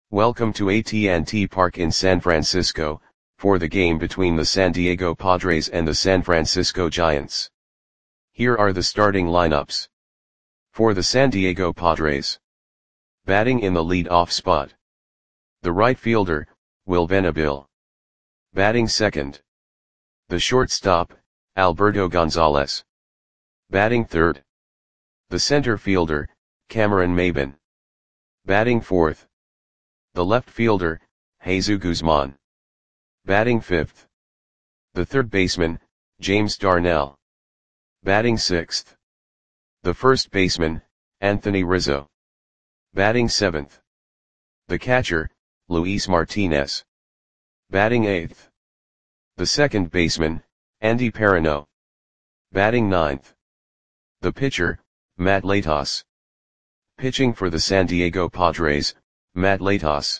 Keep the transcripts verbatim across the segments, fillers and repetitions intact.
Welcome to A T and T Park in San Francisco, for the game between the San Diego Padres and the San Francisco Giants. Here are the starting lineups. For the San Diego Padres. Batting in the lead-off spot. The right fielder, Will Venable. Batting second. The shortstop, Alberto Gonzalez. Batting third. The center fielder, Cameron Maybin. Batting fourth. The left fielder, Jesus Guzman. Batting fifth. The third baseman, James Darnell. Batting sixth. The first baseman, Anthony Rizzo. Batting seventh. The catcher, Luis Martinez. Batting eighth. The second baseman, Andy Perino. Batting ninth. The pitcher, Matt Latos. Pitching for the San Diego Padres, Matt Latos.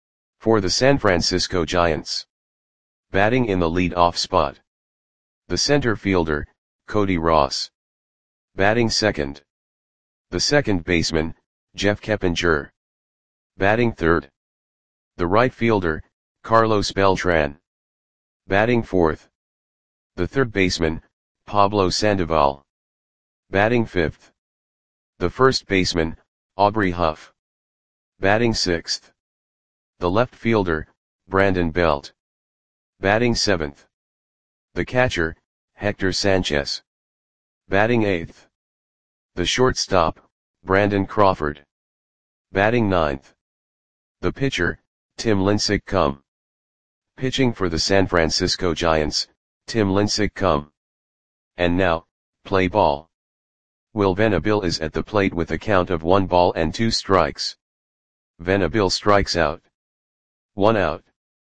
For the San Francisco Giants. Batting in the lead-off spot. The center fielder, Cody Ross. Batting second. The second baseman, Jeff Keppinger. Batting third. The right fielder, Carlos Beltran. Batting fourth. The third baseman, Pablo Sandoval. Batting fifth. The first baseman, Aubrey Huff. Batting sixth. The left fielder, Brandon Belt. Batting seventh. The catcher, Hector Sanchez. Batting eighth. The shortstop, Brandon Crawford. Batting ninth. The pitcher, Tim Lincecum. Pitching for the San Francisco Giants, Tim Lincecum. And now, play ball. Will Venable is at the plate with a count of one ball and two strikes. Venable strikes out. One out.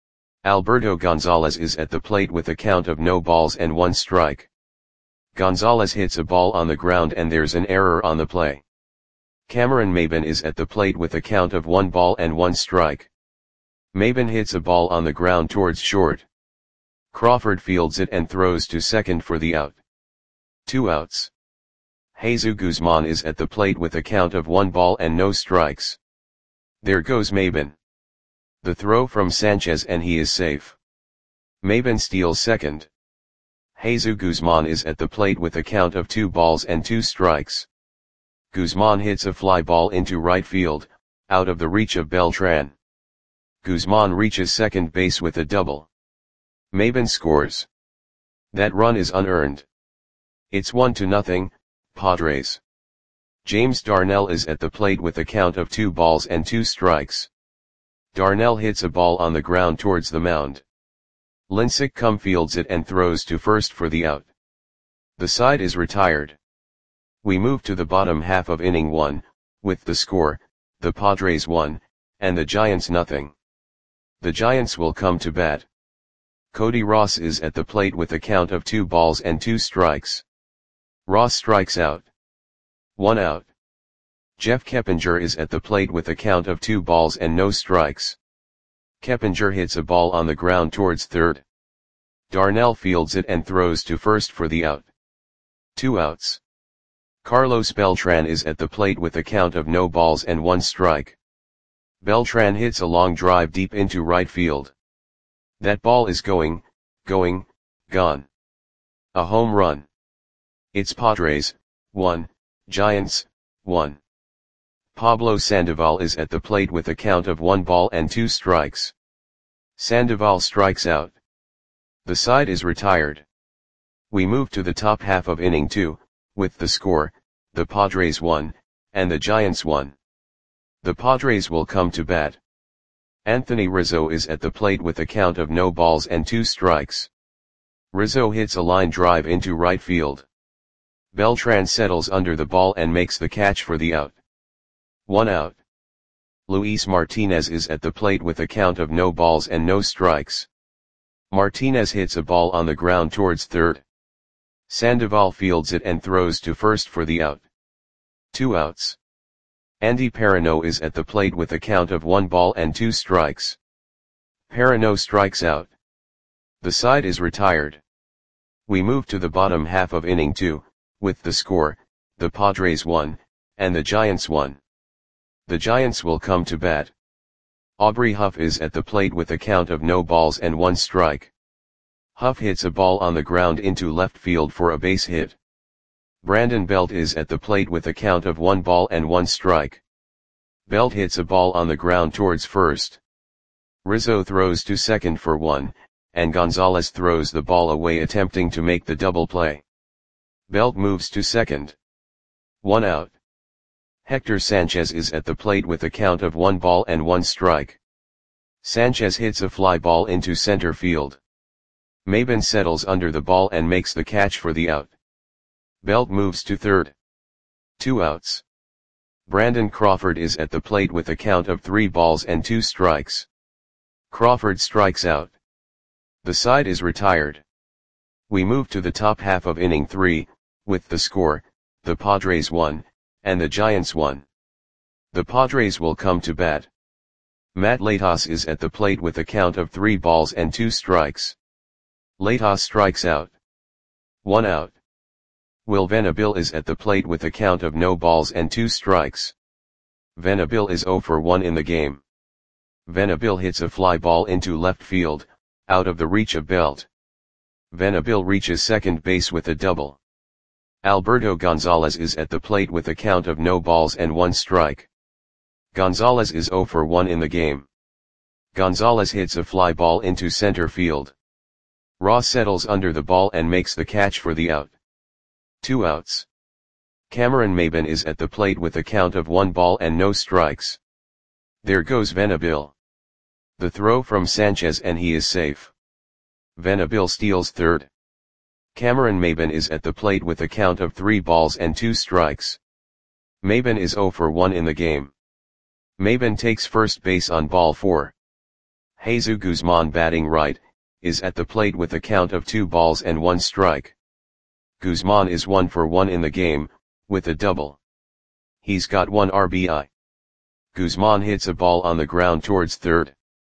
Alberto Gonzalez is at the plate with a count of no balls and one strike. Gonzalez hits a ball on the ground and there's an error on the play. Cameron Maybin is at the plate with a count of one ball and one strike. Maybin hits a ball on the ground towards short. Crawford fields it and throws to second for the out. Two outs. Jesus Guzman is at the plate with a count of one ball and no strikes. There goes Maybin. The throw from Sanchez and he is safe. Maybin steals second. Jesus Guzman is at the plate with a count of two balls and two strikes. Guzman hits a fly ball into right field, out of the reach of Beltran. Guzman reaches second base with a double. Maybin scores. That run is unearned. It's one to nothing, Padres. James Darnell is at the plate with a count of two balls and two strikes. Darnell hits a ball on the ground towards the mound. Lincecum fields it and throws to first for the out. The side is retired. We move to the bottom half of inning one, with the score, the Padres one, and the Giants nothing. The Giants will come to bat. Cody Ross is at the plate with a count of two balls and two strikes. Ross strikes out. One out. Jeff Keppinger is at the plate with a count of two balls and no strikes. Keppinger hits a ball on the ground towards third. Darnell fields it and throws to first for the out. Two outs. Carlos Beltran is at the plate with a count of no balls and one strike. Beltran hits a long drive deep into right field. That ball is going, going, gone. A home run. It's Padres, one, Giants, one. Pablo Sandoval is at the plate with a count of one ball and two strikes. Sandoval strikes out. The side is retired. We move to the top half of inning two, with the score, the Padres one, and the Giants one. The Padres will come to bat. Anthony Rizzo is at the plate with a count of no balls and two strikes. Rizzo hits a line drive into right field. Beltran settles under the ball and makes the catch for the out. One out. Luis Martinez is at the plate with a count of no balls and no strikes. Martinez hits a ball on the ground towards third. Sandoval fields it and throws to first for the out. Two outs. Andy Perino is at the plate with a count of one ball and two strikes. Perino strikes out. The side is retired. We move to the bottom half of inning two, with the score, the Padres one, and the Giants one. The Giants will come to bat. Aubrey Huff is at the plate with a count of no balls and one strike. Huff hits a ball on the ground into left field for a base hit. Brandon Belt is at the plate with a count of one ball and one strike. Belt hits a ball on the ground towards first. Rizzo throws to second for one, and Gonzalez throws the ball away attempting to make the double play. Belt moves to second. One out. Hector Sanchez is at the plate with a count of one ball and one strike. Sanchez hits a fly ball into center field. Maben settles under the ball and makes the catch for the out. Belt moves to third. Two outs. Brandon Crawford is at the plate with a count of three balls and two strikes. Crawford strikes out. The side is retired. We move to the top half of inning three, with the score, the Padres won, and the Giants won. The Padres will come to bat. Matt Latos is at the plate with a count of three balls and two strikes. Latos strikes out. One out. Will Venable is at the plate with a count of no balls and two strikes. Venable is zero for one in the game. Venable hits a fly ball into left field, out of the reach of Belt. Venable reaches second base with a double. Alberto Gonzalez is at the plate with a count of no balls and one strike. Gonzalez is zero for one in the game. Gonzalez hits a fly ball into center field. Ross settles under the ball and makes the catch for the out. Two outs. Cameron Maben is at the plate with a count of one ball and no strikes. There goes Venable. The throw from Sanchez and he is safe. Venable steals third. Cameron Maben is at the plate with a count of three balls and two strikes. Maben is zero for one in the game. Maben takes first base on ball four. Jesus Guzman, batting right, is at the plate with a count of two balls and one strike. Guzman is one for one in the game, with a double. He's got one R B I. Guzman hits a ball on the ground towards third.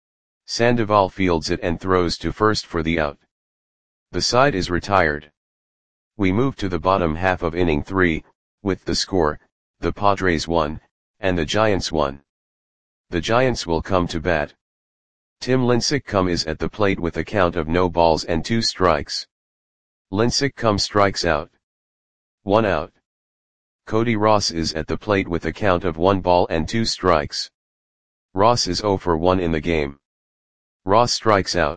Sandoval fields it and throws to first for the out. The side is retired. We move to the bottom half of inning three, with the score, the Padres won, and the Giants won. The Giants will come to bat. Tim Lincecum is at the plate with a count of no balls and two strikes. Lincecum strikes out. One out. Cody Ross is at the plate with a count of one ball and two strikes. Ross is zero for one in the game. Ross strikes out.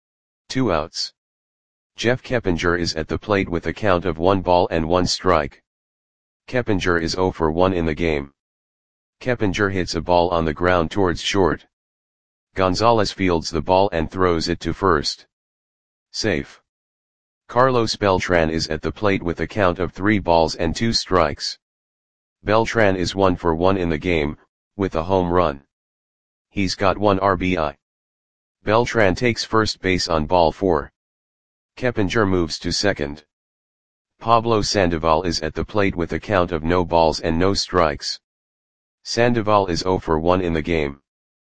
Two outs. Jeff Keppinger is at the plate with a count of one ball and one strike. Keppinger is zero for one in the game. Keppinger hits a ball on the ground towards short. Gonzalez fields the ball and throws it to first. Safe. Carlos Beltran is at the plate with a count of three balls and two strikes. Beltran is one for one in the game, with a home run. He's got one R B I. Beltran takes first base on ball four. Keppinger moves to second. Pablo Sandoval is at the plate with a count of no balls and no strikes. Sandoval is zero for one in the game.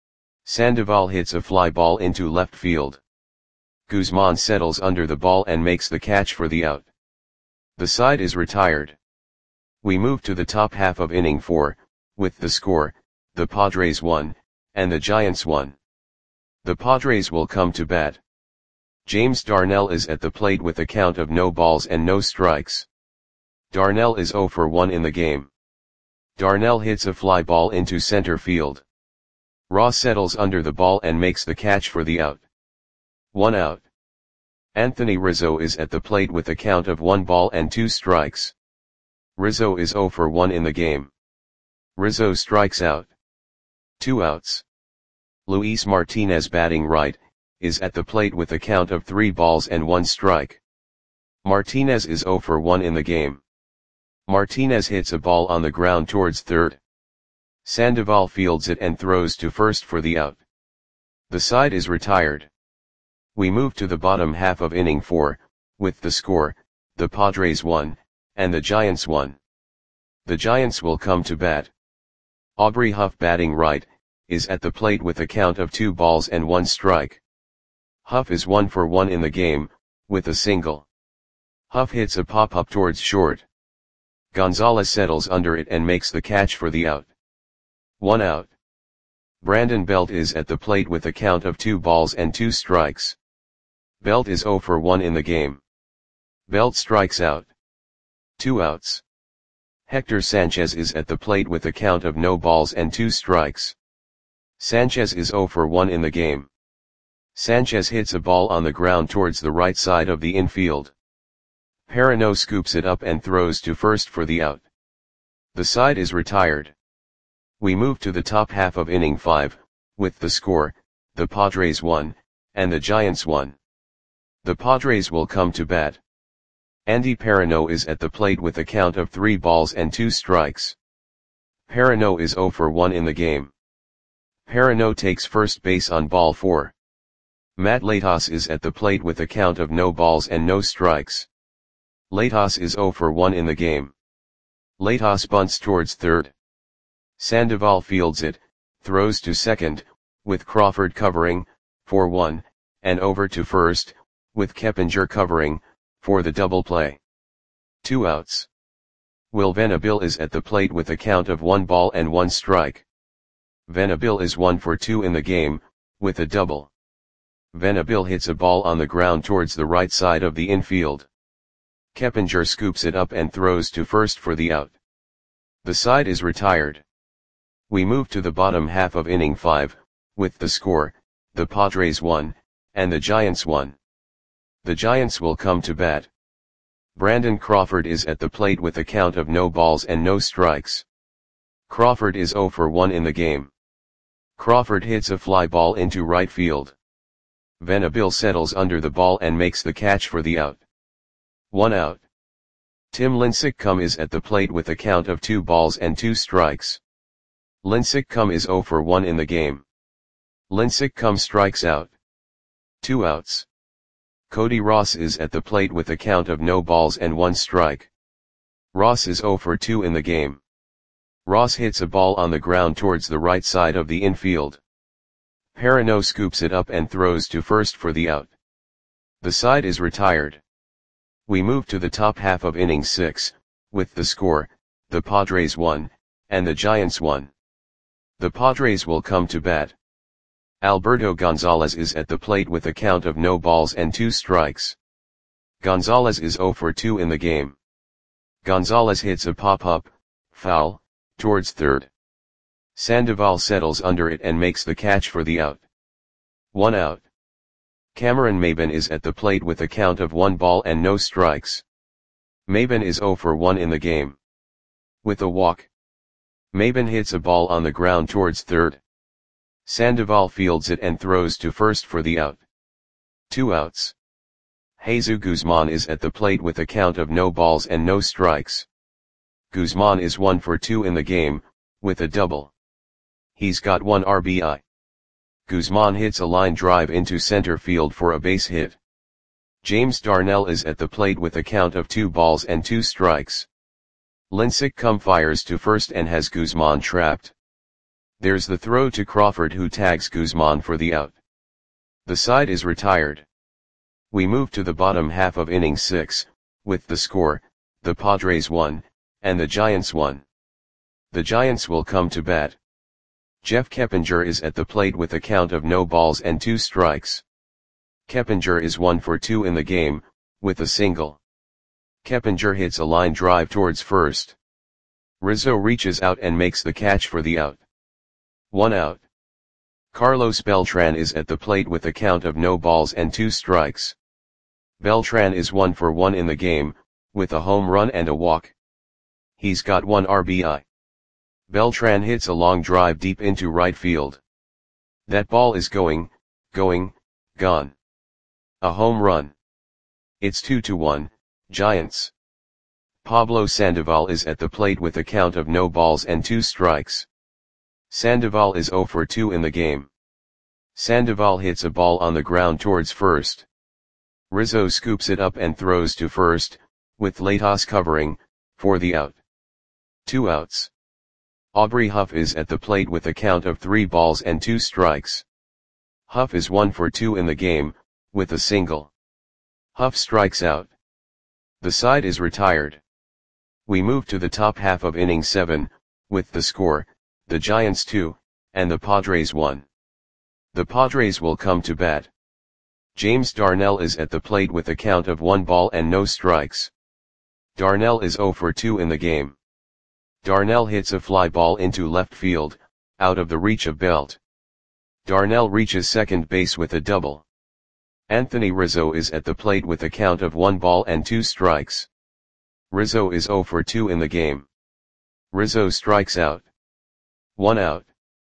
Sandoval hits a fly ball into left field. Guzman settles under the ball and makes the catch for the out. The side is retired. We move to the top half of inning four, with the score, the Padres won, and the Giants won. The Padres will come to bat. James Darnell is at the plate with a count of no balls and no strikes. Darnell is zero for one in the game. Darnell hits a fly ball into center field. Ross settles under the ball and makes the catch for the out. One out. Anthony Rizzo is at the plate with a count of one ball and two strikes. Rizzo is zero for one in the game. Rizzo strikes out. Two outs. Luis Martinez, batting right, is at the plate with a count of three balls and one strike. Martinez is zero for one in the game. Martinez hits a ball on the ground towards third. Sandoval fields it and throws to first for the out. The side is retired. We move to the bottom half of inning four, with the score, the Padres won, and the Giants won. The Giants will come to bat. Aubrey Huff, batting right, is at the plate with a count of two balls and one strike. Huff is one for one in the game, with a single. Huff hits a pop-up towards short. Gonzalez settles under it and makes the catch for the out. One out. Brandon Belt is at the plate with a count of two balls and two strikes. Belt is zero for one in the game. Belt strikes out. Two outs. Hector Sanchez is at the plate with a count of no balls and two strikes. Sanchez is zero for one in the game. Sanchez hits a ball on the ground towards the right side of the infield. Perino scoops it up and throws to first for the out. The side is retired. We move to the top half of inning five, with the score, the Padres won, and the Giants won. The Padres will come to bat. Andy Perino is at the plate with a count of three balls and two strikes. Perino is zero for one in the game. Perino takes first base on ball four. Matt Latos is at the plate with a count of no balls and no strikes. Latos is zero for one in the game. Latos bunts towards third. Sandoval fields it, throws to second, with Crawford covering, for one, and over to first, with Keppinger covering, for the double play. Two outs. Will Venable is at the plate with a count of one ball and one strike. Venable is one for two in the game, with a double. Venable hits a ball on the ground towards the right side of the infield. Keppinger scoops it up and throws to first for the out. The side is retired. We move to the bottom half of inning five, with the score, the Padres won, and the Giants won. The Giants will come to bat. Brandon Crawford is at the plate with a count of no balls and no strikes. Crawford is zero for one in the game. Crawford hits a fly ball into right field. Venable settles under the ball and makes the catch for the out. One out. Tim Lincecum is at the plate with a count of two balls and two strikes. Lincecum is zero for one in the game. Lincecum strikes out. Two outs. Cody Ross is at the plate with a count of no balls and one strike. Ross is zero for two in the game. Ross hits a ball on the ground towards the right side of the infield. Perino scoops it up and throws to first for the out. The side is retired. We move to the top half of inning six, with the score, the Padres won, and the Giants won. The Padres will come to bat. Alberto Gonzalez is at the plate with a count of no balls and two strikes. Gonzalez is zero for two in the game. Gonzalez hits a pop-up, foul, towards third. Sandoval settles under it and makes the catch for the out. One out. Cameron Maybin is at the plate with a count of one ball and no strikes. Maybin is zero for one in the game. With a walk. Maybin hits a ball on the ground towards third. Sandoval fields it and throws to first for the out. Two outs. Jesus Guzman is at the plate with a count of no balls and no strikes. Guzman is one for two in the game, with a double. He's got one R B I. Guzman hits a line drive into center field for a base hit. James Darnell is at the plate with a count of two balls and two strikes. Lincecum fires to first and has Guzman trapped. There's the throw to Crawford, who tags Guzman for the out. The side is retired. We move to the bottom half of inning six, with the score, the Padres won, and the Giants won. The Giants will come to bat. Jeff Keppinger is at the plate with a count of no balls and two strikes. Keppinger is one for two in the game, with a single. Keppinger hits a line drive towards first. Rizzo reaches out and makes the catch for the out. One out. Carlos Beltran is at the plate with a count of no balls and two strikes. Beltran is one for one in the game, with a home run and a walk. He's got one R B I. Beltran hits a long drive deep into right field. That ball is going, going, gone. A home run. It's two to one, Giants. Pablo Sandoval is at the plate with a count of no balls and two strikes. Sandoval is zero for two in the game. Sandoval hits a ball on the ground towards first. Rizzo scoops it up and throws to first, with Latos covering, for the out. Two outs. Aubrey Huff is at the plate with a count of three balls and two strikes. Huff is one for two in the game, with a single. Huff strikes out. The side is retired. We move to the top half of inning seven, with the score, the Giants two, and the Padres one. The Padres will come to bat. James Darnell is at the plate with a count of one ball and no strikes. Darnell is oh for two in the game. Darnell hits a fly ball into left field, out of the reach of Belt. Darnell reaches second base with a double. Anthony Rizzo is at the plate with a count of one ball and two strikes. Rizzo is oh for two in the game. Rizzo strikes out. One out.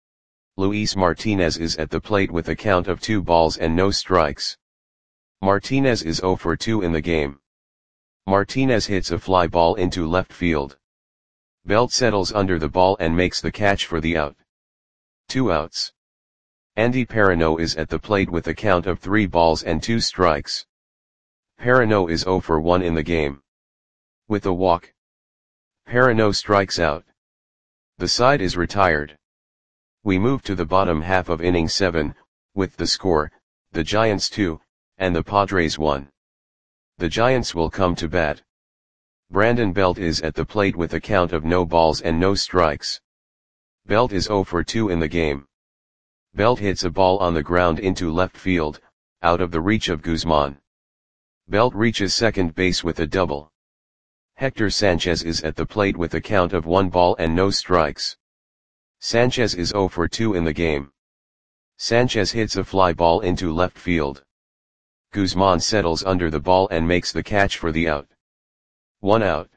Luis Martinez is at the plate with a count of two balls and no strikes. Martinez is oh for two in the game. Martinez hits a fly ball into left field. Belt settles under the ball and makes the catch for the out. Two outs. Andy Perino is at the plate with a count of three balls and two strikes. Perino is oh for one in the game. With a walk, Perino strikes out. The side is retired. We move to the bottom half of inning seven, with the score, the Giants two, and the Padres one. The Giants will come to bat. Brandon Belt is at the plate with a count of no balls and no strikes. Belt is oh for two in the game. Belt hits a ball on the ground into left field, out of the reach of Guzman. Belt reaches second base with a double. Hector Sanchez is at the plate with a count of one ball and no strikes. Sanchez is oh for two in the game. Sanchez hits a fly ball into left field. Guzman settles under the ball and makes the catch for the out. One out.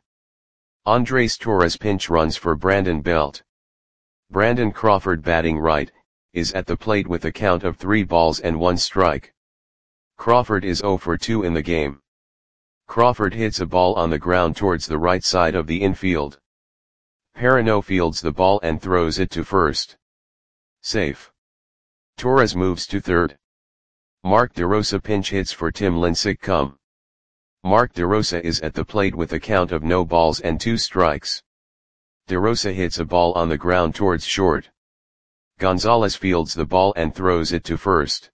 Andres Torres pinch runs for Brandon Belt. Brandon Crawford, batting right, is at the plate with a count of three balls and one strike. Crawford is oh for two in the game. Crawford hits a ball on the ground towards the right side of the infield. Perino fields the ball and throws it to first. Safe. Torres moves to third. Mark DeRosa pinch hits for Tim Lincecum. Mark DeRosa is at the plate with a count of no balls and two strikes. DeRosa hits a ball on the ground towards short. Gonzalez fields the ball and throws it to first.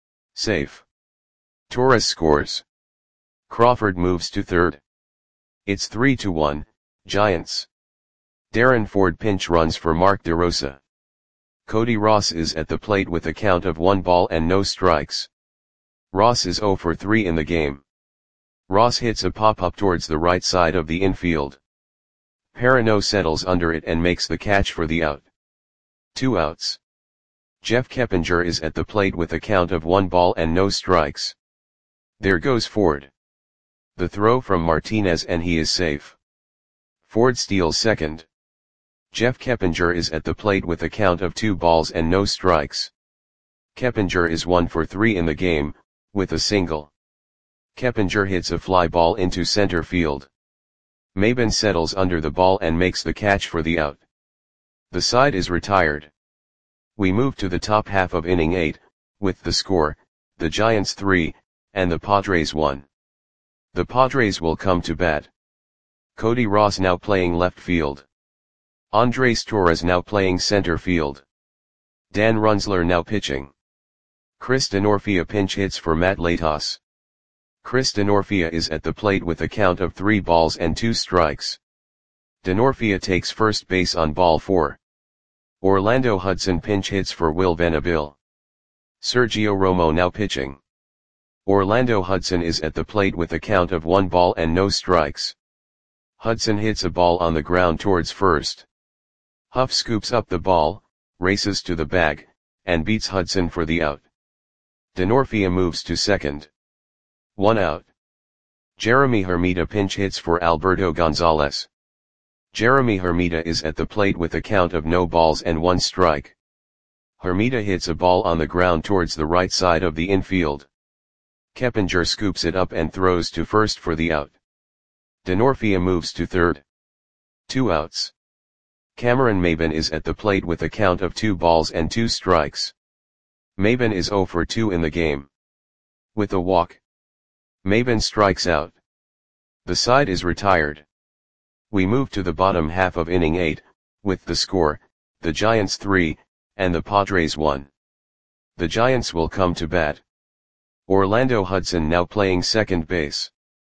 Safe. Torres scores. Crawford moves to third. It's three to one, Giants. Darren Ford pinch runs for Mark DeRosa. Cody Ross is at the plate with a count of one ball and no strikes. Ross is oh for three in the game. Ross hits a pop-up towards the right side of the infield. Perino settles under it and makes the catch for the out. Two outs. Jeff Keppinger is at the plate with a count of one ball and no strikes. There goes Ford. The throw from Martinez and he is safe. Ford steals second. Jeff Keppinger is at the plate with a count of two balls and no strikes. Keppinger is one for three in the game, with a single. Keppinger hits a fly ball into center field. Maben settles under the ball and makes the catch for the out. The side is retired. We move to the top half of inning eight, with the score, the Giants three, and the Padres one. The Padres will come to bat. Cody Ross now playing left field. Andres Torres now playing center field. Dan Runsler now pitching. Chris Denorfia pinch hits for Matt Latos. Chris Denorfia is at the plate with a count of three balls and two strikes. Denorfia takes first base on ball four. Orlando Hudson pinch hits for Will Venable. Sergio Romo now pitching. Orlando Hudson is at the plate with a count of one ball and no strikes. Hudson hits a ball on the ground towards first. Huff scoops up the ball, races to the bag, and beats Hudson for the out. Denorfia moves to second. One out. Jeremy Hermida pinch hits for Alberto Gonzalez. Jeremy Hermida is at the plate with a count of no balls and one strike. Hermida hits a ball on the ground towards the right side of the infield. Keppinger scoops it up and throws to first for the out. Denorfia moves to third. Two outs. Cameron Maben is at the plate with a count of two balls and two strikes. Maben is oh for two in the game. With a walk, Maben strikes out. The side is retired. We move to the bottom half of inning eight, with the score, the Giants three, and the Padres one. The Giants will come to bat. Orlando Hudson now playing second base.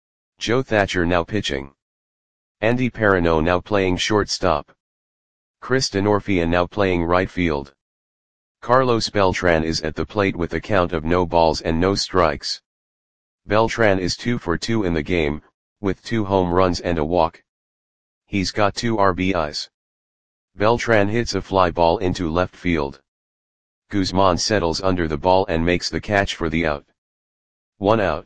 Joe Thatcher now pitching. Andy Perino now playing shortstop. Chris Denorfia now playing right field. Carlos Beltran is at the plate with a count of no balls and no strikes. Beltran is two for two in the game, with two home runs and a walk. He's got two R B Is. Beltran hits a fly ball into left field. Guzman settles under the ball and makes the catch for the out. One out.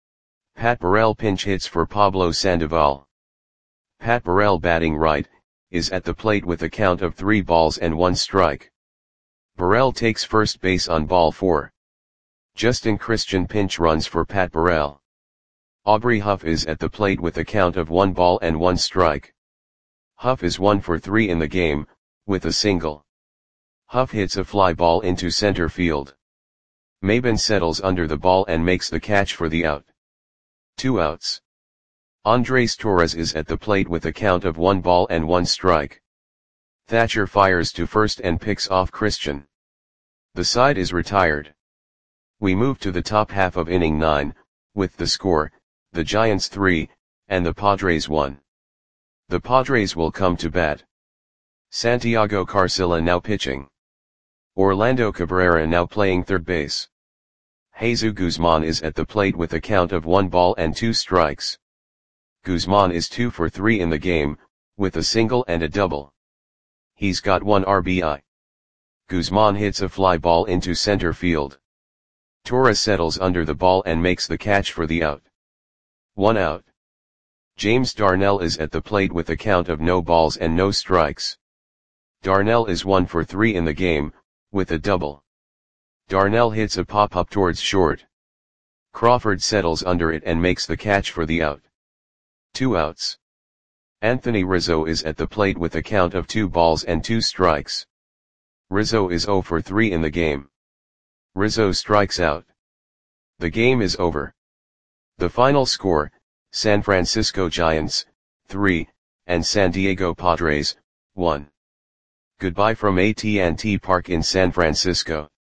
Pat Burrell pinch hits for Pablo Sandoval. Pat Burrell, batting right, is at the plate with a count of three balls and one strike. Burrell takes first base on ball four. Justin Christian pinch runs for Pat Burrell. Aubrey Huff is at the plate with a count of one ball and one strike. Huff is one for three in the game, with a single. Huff hits a fly ball into center field. Maben settles under the ball and makes the catch for the out. Two outs. Andres Torres is at the plate with a count of one ball and one strike. Thatcher fires to first and picks off Christian. The side is retired. We move to the top half of inning nine, with the score, the Giants three, and the Padres one. The Padres will come to bat. Santiago Carcilla now pitching. Orlando Cabrera now playing third base. Jesus Guzman is at the plate with a count of one ball and two strikes. Guzman is two for three in the game, with a single and a double. He's got one R B I. Guzman hits a fly ball into center field. Torres settles under the ball and makes the catch for the out. One out. James Darnell is at the plate with a count of no balls and no strikes. Darnell is one for three in the game, with a double. Darnell hits a pop-up towards short. Crawford settles under it and makes the catch for the out. Two outs. Anthony Rizzo is at the plate with a count of two balls and two strikes. Rizzo is zero for three in the game. Rizzo strikes out. The game is over. The final score, San Francisco Giants, three, and San Diego Padres, one. Goodbye from A T and T Park in San Francisco.